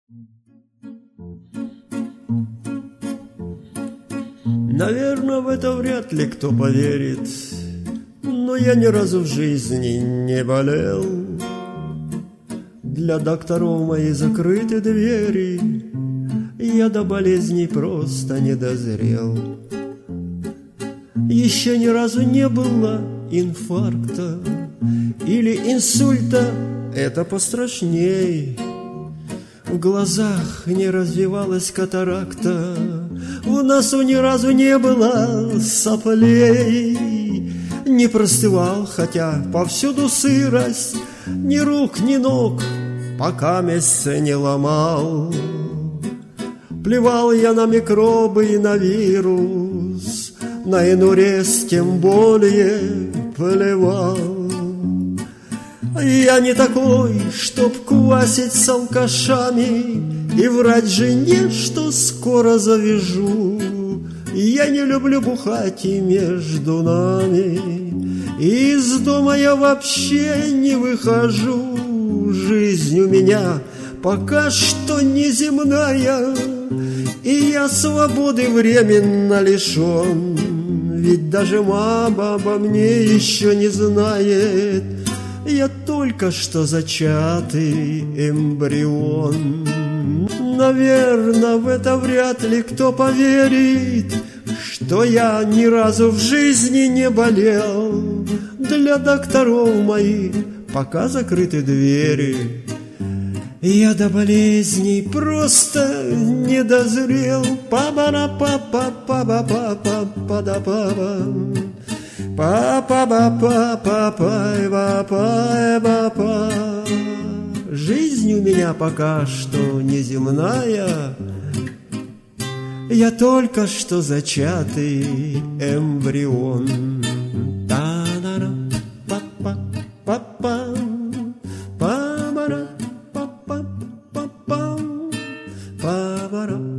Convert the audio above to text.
Наверное, в это вряд ли кто поверит, но я ни разу в жизни не болел. Для докторов мои закрыты двери, я до болезней просто не дозрел. Еще ни разу не было инфаркта или инсульта, это пострашней. В глазах не развивалась катаракта, в носу ни разу не было соплей. Не простывал, хотя повсюду сырость, ни рук, ни ног, пока месяца не ломал. Плевал я на микробы и на вирус, на инурез тем более плевал. Я не такой, чтоб квасить с алкашами и врать жене, что скоро завяжу. Я не люблю бухать и между нами, из дома я вообще не выхожу. Жизнь у меня пока что неземная, и я свободы временно лишен. Ведь даже мама обо мне еще не знает, я только что зачатый эмбрион. Наверное, в это вряд ли кто поверит, что я ни разу в жизни не болел. Для докторов моих пока закрыты двери, я до болезней просто не дозрел. Па-ба-ра-па-па-па-ба-па-па-па-да-па-ба. Па-па-ба-па-па-па-па-па-па. Жизнь у меня пока что неземная, я только что зачатый эмбрион. Та-да-ра, па-па-па-па, па-ба-ра, па-па-па-па, па-ба-ра.